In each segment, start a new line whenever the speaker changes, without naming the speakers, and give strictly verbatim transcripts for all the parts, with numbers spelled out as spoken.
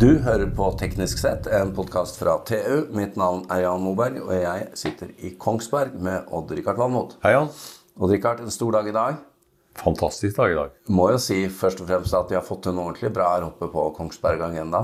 Du hører på Teknisk sett, en podcast fra T U. Mitt navn er Jan Moberg, og jeg sitter i Kongsberg med Odd-Rikard Valmot.
Hei Jan.
Odd-Rikard, en stor dag i dag.
Fantastisk dag i dag.
Må jo si først og fremst at vi har fått en ordentlig bra her oppe på Kongsberg Agenda.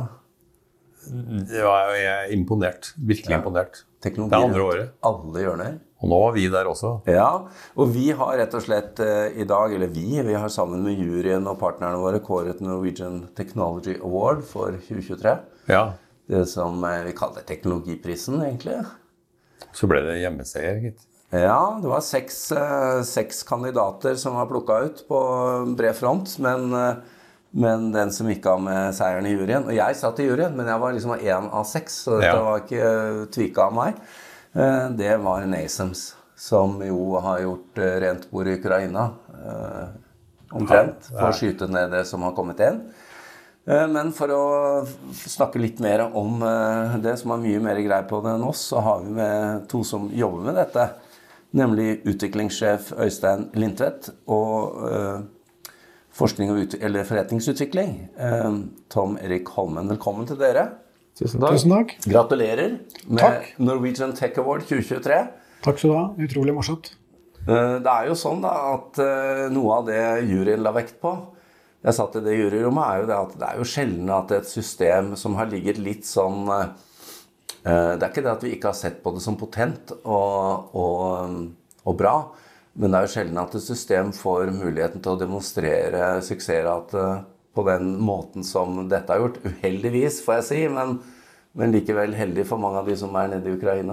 Det var, jeg er imponert, virkelig ja. imponert.
Teknologi
det er andre året.
Alle hjørner.
Og nå var vi der også.
Ja, og vi har rett og slett uh, i dag, eller vi, vi har sammen med juryen og partnerne våre kåret Norwegian Technology Award for tjue tjuetre.
Ja.
Det som uh, vi kaller teknologiprisen, egentlig.
Så ble det hjemmeseier, gitt.
Ja, det var seks, uh, seks kandidater som var plukket ut på bred front, men, uh, men den som gikk av med seieren i juryen, og jeg satt i juryen, men jeg var liksom en av seks, så dette ja. var ikke uh, tvika av meg. Det var NASAMS, som jo har gjort rent bord i Ukraina, eh, omtrent, for å skyte ned det som har kommet inn. Eh, men for å snakke litt mer om eh, det som har mye mer grei på det enn oss, så har vi med to som jobber med dette, nemlig utviklingssjef Øystein Lindtvedt og eh, forskning og ut- eller forretningsutvikling, eh, Tom Erik Holmen. Velkommen til dere.
Tusen takk.
Tusen takk.
Gratulerer med
takk.
Norwegian Tech Award tjue tjuetre.
Takk skal du ha. Utrolig morsomt.
Det er jo sånn da at noe av det juryen la vekt på, jeg satt i det juryrommet, er jo det at det er jo sjelden at et system som har ligget litt sånn, det er ikke det at vi ikke har sett på det som potent og, og, og bra, men det er jo sjelden at et system får muligheten til å demonstrere suksessrate på den måten som dette har gjort. Uheldigvis, får jeg si, men, men likevel heldig for mange av de som er nede i Ukraina.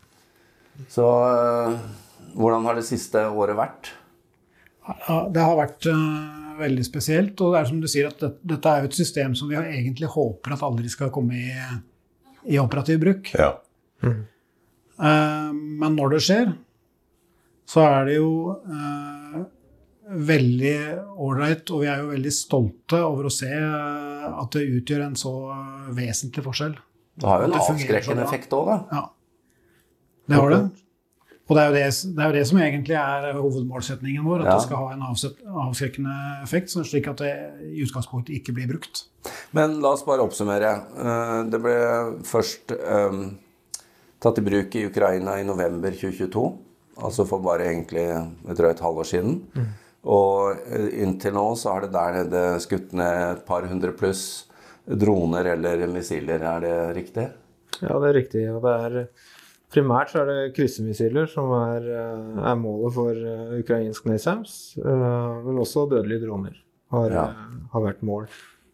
Så uh, hvordan har det siste året vært?
Ja, det har vært uh, veldig spesielt, og det er som du sier at det, dette er jo et system som vi egentlig håper at aldri skal komme i, i operativ bruk.
Ja.
Mm. Uh, men når det skjer, så er det jo uh, veldig ordentlig, og vi er jo veldig stolte over å se at det utgjør en så vesentlig forskjell.
Det har jo en avskrekkende effekt også, da.
Ja, det har det. Og det er jo det, det, er jo det som egentlig er hovedmålsetningen vår, at ja. det skal ha en avsett, avskrekkende effekt, slik at det i utgangspunktet ikke blir brukt.
Men la oss bare oppsummere. Det ble først um, tatt i bruk i Ukraina i november tjue tjueto, altså for bare egentlig et drøyt halvår siden. Mm. Og inntil nå så har det der nede skutt ned et par hundre pluss droner eller missiler, er det riktig?
Ja, det er riktig, og det er primært så er det kryssemissiler som er, er målet for ukrainsk NASAMS, men også dødelige droner har, ja. har vært mål.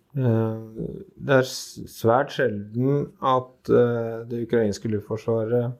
Det er svært sjelden at det ukrainske luftforsvaret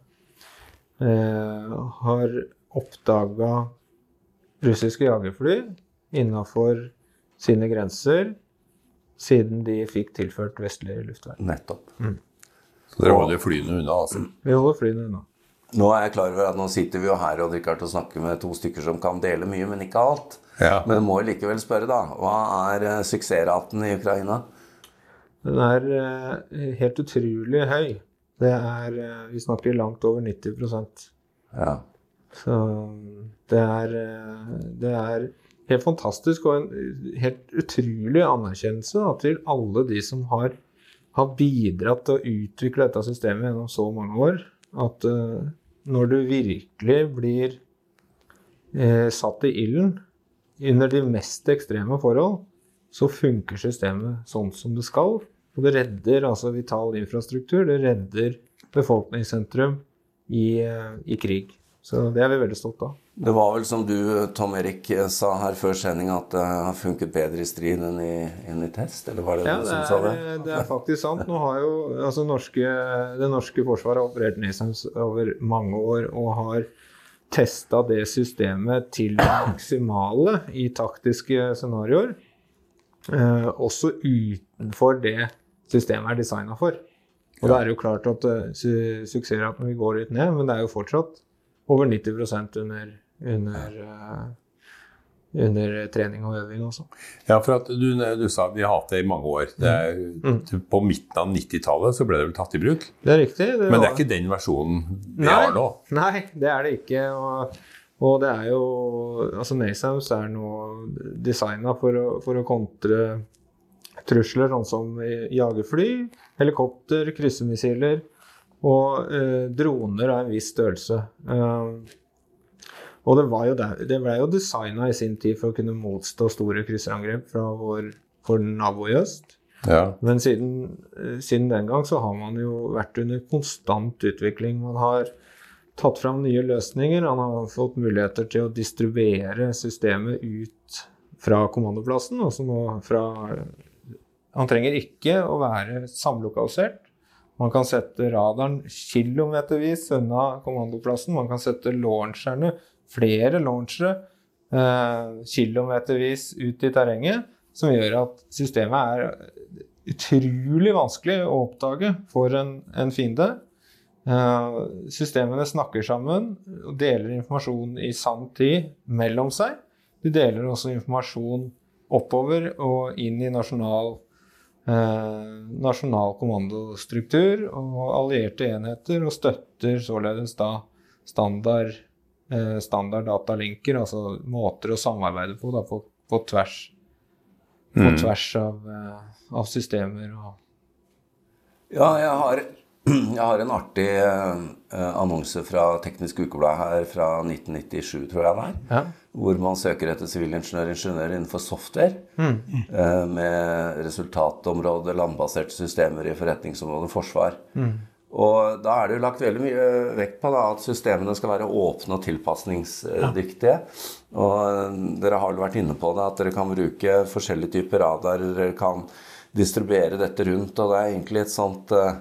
har oppdaget russiske jagerfly innenfor sine grenser siden de fikk tilført vestlig luftvern.
Nettopp.
Mm.
Så dere holder flyene unna, altså?
Vi holder flyene unna.
Nå er jeg klar over at nå sitter vi jo her og Rikard, og snakker med to stykker som kan dele mye, men ikke alt.
Ja.
Men jeg må likevel spørre da, hva er uh, suksessraten i Ukraina?
Den er uh, helt utrolig høy. Det er, uh, vi snakker langt over nitti prosent.
Ja.
Så det er, det er helt fantastisk og en helt utrolig anerkjennelse da, til alle de som har, har bidratt til å utvikle dette systemet gjennom så mange år. At uh, når du virkelig blir eh, satt i ilden under de mest ekstreme forhold, så funker systemet sånn som det skal. Og det redder altså vital infrastruktur, det redder befolkningssentrum i, i krig. Så det er vi veldig stolt av.
Det var vel som du, Tom Erik, sa her før sending at det har funket bedre i strid enn i, enn i test, eller var det
ja,
du som
det er,
sa det?
det er faktisk sant. Nå har jo altså, norske, det norske forsvaret operert NASAMS over mange år og har testet det systemet til det maksimale i taktiske scenarioer, eh, også utenfor det systemet er designet for. Og det er jo klart at uh, su- suksessraten vil gå litt ned, men det er jo fortsatt over nitti prosent under, under, uh, under trening og øving også.
Ja, for at du, du sa at vi har hatt det i mange år. Det er, mm. På midten av nittitallet så ble det vel tatt i bruk.
Det er riktig. Det
Men det
var...
er ikke den versjonen vi
nei,
har nå.
Nei, det er det ikke. Og, og det er jo, altså NASAMS er nå designet for å, for å kontre trusler sånn som jagerfly, helikopter, kryssemissiler og eh, droner av en viss størrelse. Eh, og det, var jo der, det ble jo designet i sin tid for å kunne motstå store krysserangrep fra vår, vår nabo i øst.
Ja.
Men siden, siden den gang så har man jo vært under konstant utvikling. Man har tatt fram nye løsninger, han har fått muligheter til å distribuere systemet ut fra kommandoplassen, altså nå fra, han trenger ikke å være samlokalisert. Man kan sette radaren kilometervis unna kommandoplassen, man kan sette launcherne, flere launchere, eh, kilometervis ut i terrenget, som gjør at systemet er utrolig vanskelig å oppdage for en, en fiende. Eh, systemene snakker sammen og deler informasjon i sann tid mellom seg. De deler også informasjon oppover og inn i nasjonal, eh, nasjonal kommandostruktur og allierte enheter, og støtter således da standard, eh, standard datalinker, altså måter å samarbeide på, da, på, på tvers, på
Mm.
tvers av, eh, av systemer. Og
Ja, jeg har, jeg har en artig eh, annonse fra Teknisk Ukeblad her fra nitten nittisju, tror jeg det er.
ja.
Hvor man søker etter sivilingeniør ingeniør innenfor software, eh, med resultatområde, landbaserte systemer i forretningsområdet forsvar. Og da er det jo lagt veldig mye vekt på da, at systemene skal være åpne og tilpasningsdyktige. Og dere har jo vært inne på det, at dere kan bruke forskjellige typer radar, dere kan distribuere dette rundt, og det er egentlig et sånt eh,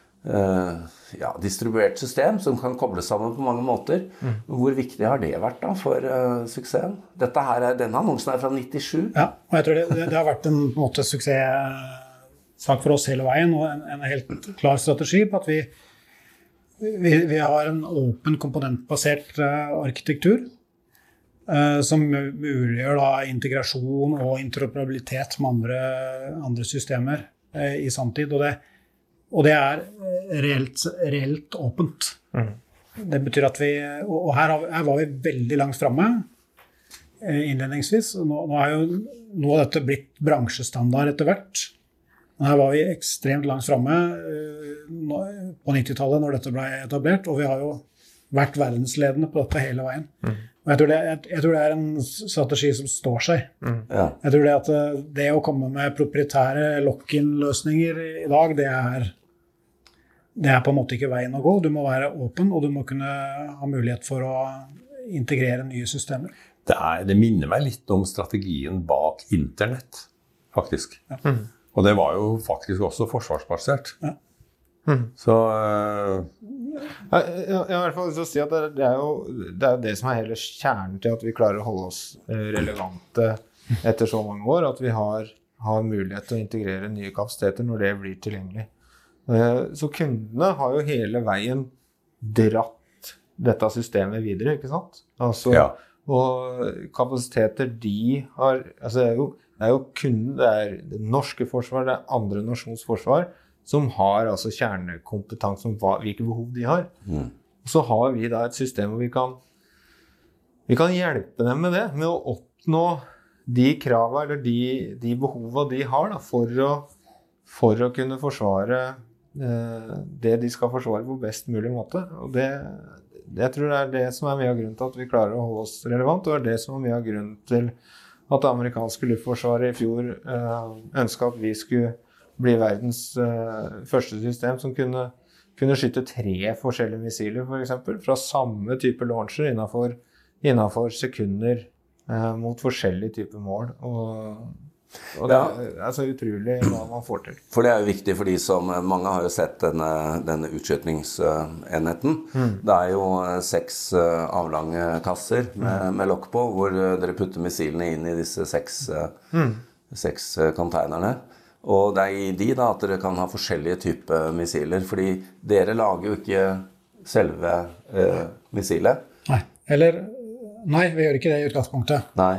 ja, distribuert system som kan kobles sammen på mange måter. Hvor viktig har det vært da for uh, suksessen? Dette her er, denne annonsen er fra nittisju.
Ja, og jeg tror det, det, det har vært en, på en måte suksesssak for oss hele veien, og en, en helt klar strategi på at vi, vi, vi har en åpen komponentbasert uh, arkitektur uh, som muliggjør da integrasjon og interoperabilitet med andre, andre systemer uh, i samtid, og det Og det er reelt, reelt åpent. Mm. Det betyr at vi, og her, her var vi veldig langt fremme innledningsvis. Nå, nå er jo noe av dette blitt bransjestandard etter hvert. Men her var vi ekstremt langt fremme på nittitallet når dette ble etablert, og vi har jo vært verdensledende på dette hele veien. Mm. Og jeg tror, det, jeg, jeg tror det er en strategi som står seg. Mm. Ja. Jeg tror det at det å komme med proprietære lock-in-løsninger i dag, det er Det er på en måte ikke veien å gå. Du må være åpen, og du må kunne ha mulighet for å integrere nye systemer.
Det, er, det minner meg litt om strategien bak internett, faktisk. Ja. Mm. Og det var jo faktisk også forsvarsbasert. Ja. Mm. Så uh...
jeg, jeg, jeg har i hvert fall lyst til å si at det, det, er jo, det er det som er hele kjernen til at vi klarer å holde oss relevante etter så mange år, at vi har, har mulighet til å integrere nye kapasiteter når det blir tilgjengelig. Så kundene har jo hele veien dratt dette systemet videre, ikke sant? Altså, ja. Og kapasiteter de har, altså det er jo, det er jo kunden, det er det norske forsvar, det er andre nasjonsforsvar, som har altså kjernekompetanse om hva, hvilke behov de har. Mm. Så har vi da et system hvor vi kan, vi kan hjelpe dem med det, med å oppnå de kravene eller de, de behovene de har da, for, å, for å kunne forsvare det de skal forsvare på best mulig måte. Og det, det jeg tror jeg er det som er mye av grunnen til at vi klarer å holde oss relevant, og det er det som er mye av grunnen til at det amerikanske luftforsvaret i fjor eh, ønsket at vi skulle bli verdens eh, første system som kunne, kunne skyte tre forskjellige missiler, for eksempel, fra samme type launcher innenfor, innenfor sekunder eh, mot forskjellige typer mål. Og Og det er, det er så utrolig hva man får til.
For det er jo viktig for de som, mange har jo sett denne, denne utskytningsenheten. Mm. Det er jo seks avlange kasser med, med lokk på, hvor dere putter missilene inn i disse seks, mm. seks containerne. Og det er i de da at dere kan ha forskjellige typer missiler, fordi dere lager jo ikke selve eh, missilet.
Nei, eller, nei, vi gjør ikke det i utgangspunktet.
Nei.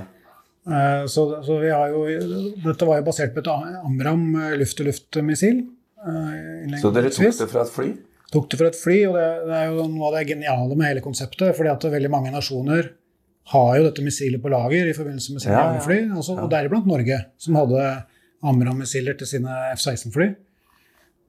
Så, så vi har jo, dette var jo basert på et Amram luft-til-luft-missil.
Så dere tok det fra et fly?
Tok det fra et fly, og det, det er jo noe av det geniale med hele konseptet, fordi at veldig mange nasjoner har jo dette missilet på lager i forbindelse med sine ja, ja. fly, også, ja. og deriblant Norge, som hadde Amram-missiler til sine F seksten-fly.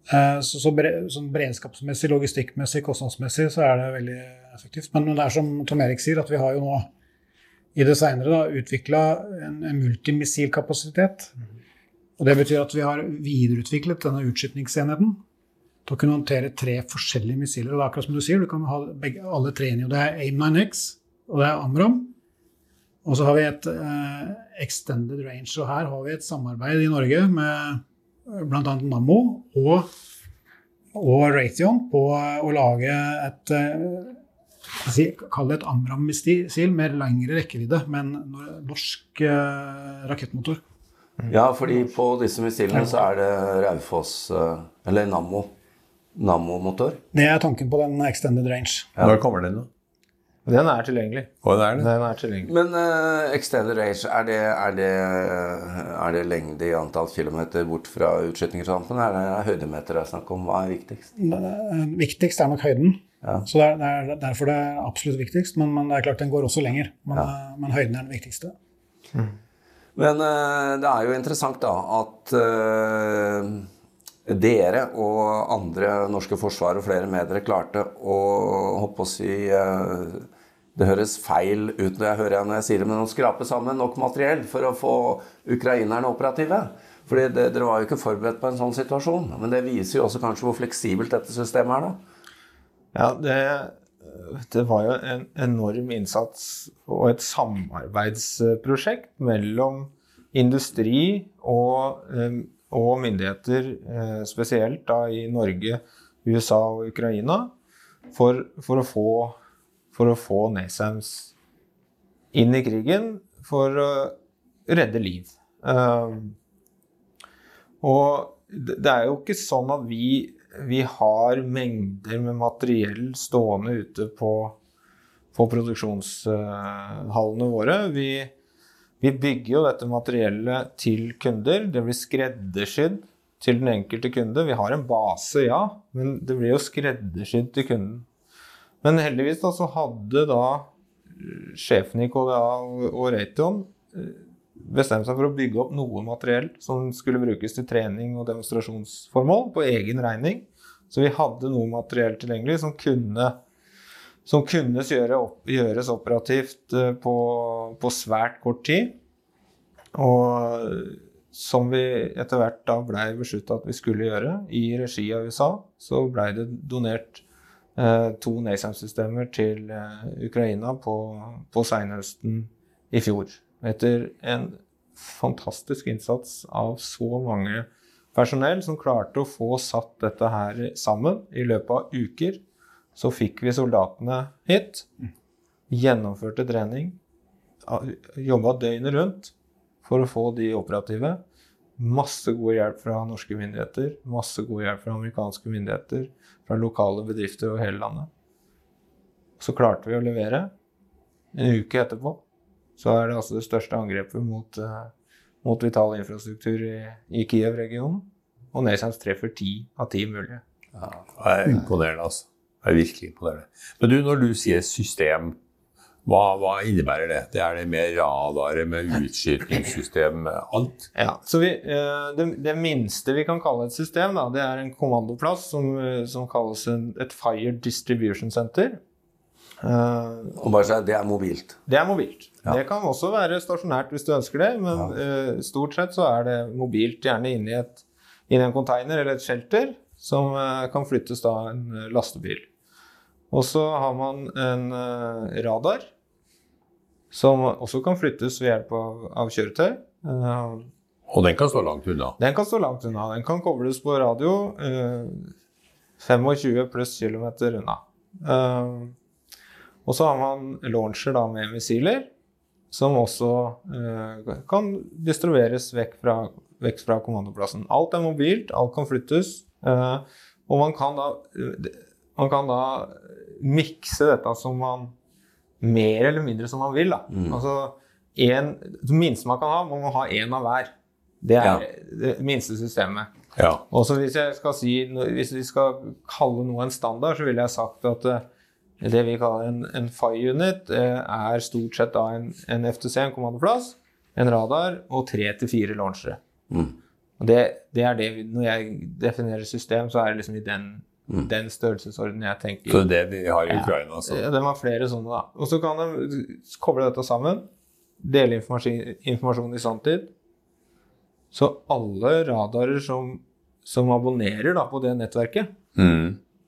Så, så bre, sånn beredskapsmessig, logistikkmessig, kostnadsmessig så er det veldig effektivt. Men det er som Tom Erik sier, at vi har jo nå i det senere da, utviklet en, en multimissilkapasitet. Og det betyr at vi har videreutviklet denne utskytningsenheten til å kunne håndtere tre forskjellige missiler. Og det er akkurat som du sier, du kan ha begge, alle tre inn. Og det er A I M nine X, og det er AMRAAM. Og så har vi et eh, Extended Range. Og her har vi et samarbeid i Norge med blant annet Nammo og, og Raytheon på å lage et, jeg kaller det et AMRAAM-missil med lengre rekkevidde, men norsk eh, rakettmotor.
Ja, fordi på disse missilene så er det Raufoss, eller Nammo, Nammo-motor.
Det er tanken på den Extended Range.
Ja. Når kommer den da?
Den er tilgjengelig.
Og det er det?
Den er tilgjengelig.
Men uh, Extended Range, er det, er, det, er det lengde i antall kilometer bort fra utskytningsrampen? Er det høydemeter jeg snakker om? Hva er viktigst?
Viktigst er nok høyden.
Ja.
Så det er, det er derfor det er absolutt viktigst, men, men det er klart den går også lenger. Men, ja. men høyden er den viktigste.
Mm.
Men uh, det er jo interessant da at uh, dere og andre norske forsvar og flere med dere klarte å hoppe oss i uh, det høres feil ut når jeg hører jeg når jeg sier det, men å skrape sammen nok materiell for å få ukrainerne operative. Fordi det, dere var jo ikke forberedt på en sånn situasjon, men det viser jo også kanskje hvor fleksibelt dette systemet er da.
Ja, det, det var jo en enorm innsats og et samarbeidsprosjekt mellom industri og, og myndigheter, spesielt da i Norge, U S A og Ukraina, for, for å få for å få NASAMS inn i krigen for å redde liv. Um, og det er jo ikke sånn at vi, vi har mengder med materiell stående ute på, på produksjonshallene våre. Vi, vi bygger jo dette materiellet til kunder. Det blir skreddersydd til den enkelte kunde. Vi har en base, ja, men det blir jo skreddersydd til kunden. Men heldigvis da, så hadde da sjefen i K D A og Raytheon bestemt seg for å bygge opp noe materiell som skulle brukes til trening og demonstrasjonsformål på egen regning. Så vi hadde noe materiell tilgjengelig som kunne, som kunne gjøre opp, gjøres operativt på, på svært kort tid. Og som vi etter hvert da ble besluttet at vi skulle gjøre i regi av U S A, så ble det donert to NASAMS-systemer til Ukraina på, på senhøsten i fjor. Etter en fantastisk innsats av så mange personell som klarte å få satt dette her sammen i løpet av uker, så fikk vi soldatene hit, gjennomførte trening, jobbet døgnet rundt for å få de operative. Masse god hjelp fra norske myndigheter, masse god hjelp fra amerikanske myndigheter, fra lokale bedrifter over hele landet. Så klarte vi å levere. En uke etterpå så er det altså det største angrepet mot, uh, mot vital infrastruktur i, i Kiev-regionen. Og NASAMS treffer ti av ti mulige.
Ja, det er imponerende altså. Det er virkelig imponerende. Men du, når du sier system, hva, hva innebærer det? Det er det med radar, med utskytningssystem, alt? Ja,
så vi, det, det minste vi kan kalle et system, da, det er en kommandoplass som, som kalles en, et Fire Distribution Center.
Og bare si, det er mobilt?
Det er mobilt. Ja. Det kan også være stasjonært hvis du ønsker det, men ja. Stort sett så er det mobilt, gjerne inne i, et, inne i en container eller et shelter, som kan flyttes da en lastebil. Og så har man en uh, radar, som også kan flyttes ved hjelp av, av kjøretøy. Uh,
og den kan stå langt unna?
Den kan stå langt unna. Den kan kobles på radio uh, tjuefem pluss kilometer unna. Uh, og så har man launcher da med missiler, som også uh, kan distribueres vekk fra, vekk fra kommandoplassen. Alt er mobilt, alt kan flyttes, uh, og man kan da... Uh, Man kan da mikse dette som man, mer eller mindre som man vil. Da. Mm. Altså, en, det minste man kan ha, må man ha en av hver. Det er ja. Det minste systemet.
Ja.
Og så hvis jeg skal si, hvis vi skal kalle noe en standard, så ville jeg sagt at det vi kaller en, en F I unit er stort sett da en, en F T C, en kommandoplass, en radar og tre til fire launchere. Mm. Og det, det er det, når jeg definerer system, så er det liksom i den, mm. den størrelsesorden jeg tenker.
Så det er det vi har i Ukraina, altså?
Ja, det var flere sånne da. Og så kan de koble dette sammen, dele informasjon, informasjon i samtid. Så alle radarer som, som abonnerer da, på det nettverket, mm.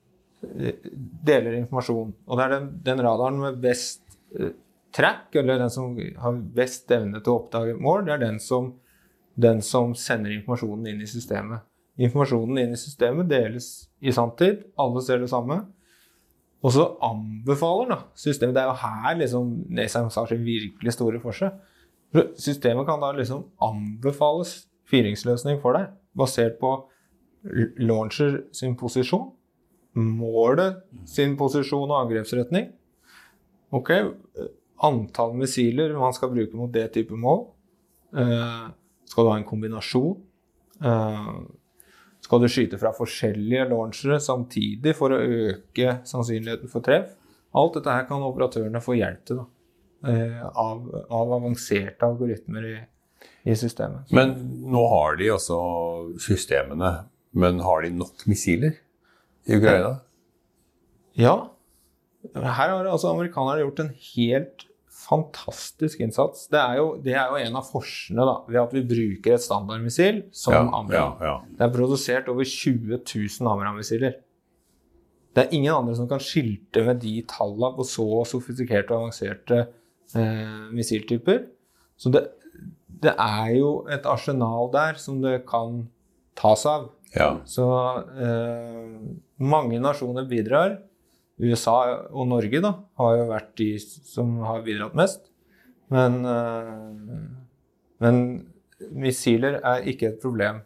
deler informasjon. Og det er den, den radaren med best uh, track, eller den som har best evne til å oppdage mål, det er den som den som sender informasjonen inn i systemet. Informasjonen inn i systemet deles i samtid, alle ser det samme, og så anbefaler da, systemet, det er jo her liksom NASAMS har sin virkelig store forskjell. Systemet kan da liksom anbefales fyringsløsning for deg, basert på launcher sin posisjon, målet sin posisjon og angrepsretning, ok, antall missiler man skal bruke mot det type mål, uh, skal du ha en kombinasjon? Uh, skal du skyte fra forskjellige launchere samtidig for å øke sannsynligheten for treff? Alt dette her kan operatørene få hjelp til da, uh, av, av avanserte algoritmer i, i systemet.
Men nå har de altså systemene, men har de nok missiler i Ukraina?
Ja. Her har altså amerikanerne gjort en helt fantastisk innsats. Det er jo, det er jo en av forsene da, ved at vi bruker et standardmissil som
ja,
AMRAAM.
Ja, ja.
Det er produsert over tjue tusen AMRAAM-missiler. Det er ingen andre som kan skilte med de tallene på så sofistikerte og avanserte eh, missiltyper. Så det, det er jo et arsenal der som det kan tas av.
Ja.
Så eh, mange nasjoner bidrar. U S A og Norge da, har jo vært de som har bidratt mest. Men, uh, men missiler er ikke et problem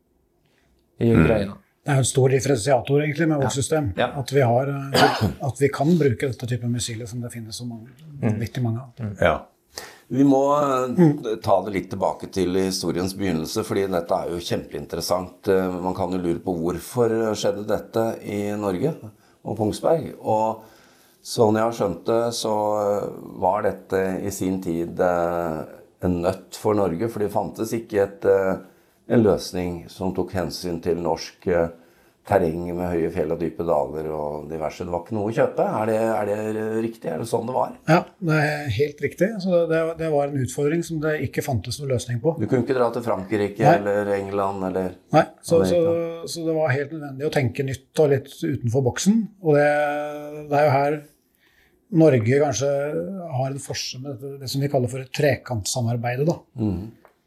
i Ukraina. Mm.
Det er jo en stor differensiator egentlig med vårt ja. system. Ja. At, vi har, at vi kan bruke dette type missiler som det finnes så mange, mm. vidt i mange av.
Mm. Ja.
Vi må ta det litt tilbake til historiens begynnelse, fordi dette er jo kjempeinteressant. Man kan jo lure på hvorfor skjedde dette i Norge og Kongsberg. Og sånn jeg har skjønt det, så var dette i sin tid en nøtt for Norge, for det fantes ikke et, en løsning som tok hensyn til norsk terreng med høye fjell og dype daler og diverse. Det var ikke noe å kjøpe. Er det, er det riktig? Er det sånn det var?
Ja, det er helt riktig. Så det, det var en utfordring som det ikke fantes noen løsning på.
Du kunne ikke dra til Frankrike Nei. eller England eller...
Nei, så, så, så det var helt nødvendig å tenke nytt og litt utenfor boksen. Og det, det er jo her Norge kanskje har en forskjell med det, det som vi kaller for et trekantsamarbeid, da. Mm.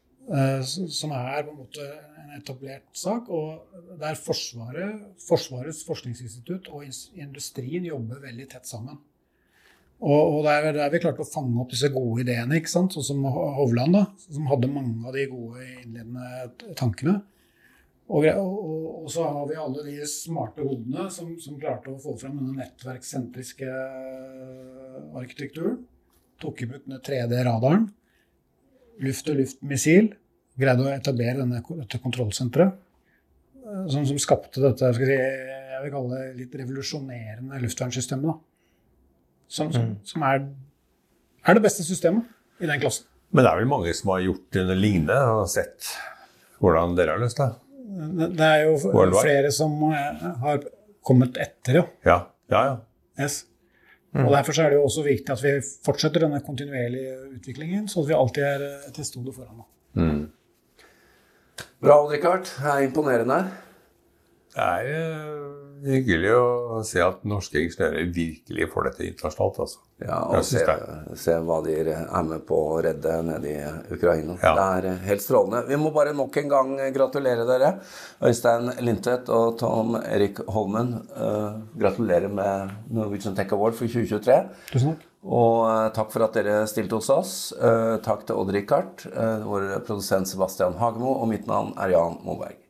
Som er på en måte en etablert sak, og der Forsvaret, Forsvarets forskningsinstitutt og industrien jobber veldig tett sammen. Og, og der, der vi klarte å fange opp disse gode ideene, ikke sant? Sånn som Hovland da, som hadde mange av de gode innledende tankene. Og, og, og så har vi alle de smarte hodene som, som klarte å få frem denne nettverkssentriske arkitekturen. Tok i bruk den tre D-radaren, luft-til-luft-missil, greide å etablere denne, dette kontrollsenteret, som, som skapte dette, skal jeg, si, jeg vil kalle det litt revolusjonerende luftvernsystemet, da. Som, som, mm. som er, er det beste systemet i den klassen.
Men det er vel mange som har gjort noe lignende og sett hvordan dere har løst det?
Det er jo flere som har kommet etter, ja.
Ja, ja, ja.
Yes. Mm. Og derfor så er det jo også viktig at vi fortsetter denne kontinuerlige utviklingen, så at vi alltid er til stede foran.
Mm. Bra, Richard. Det er imponerende.
Det er uh, hyggelig å se at norske ingeniører virkelig får dette internasjonalt, altså.
Ja, og se, se hva de er med på å redde nede i Ukraina. Ja. Det er helt strålende. Vi må bare nok en gang gratulere dere, Øystein Lindtvedt og Tom Erik Holmen. Uh, gratulerer med Norwegian Tech Award for tjue tjuetre.
Tusen takk.
Og uh, takk for at dere stilte hos oss. Uh, takk til Odd Richard, uh, vår produsent Sebastian Hagemo, og mitt navn er Jan Moberg.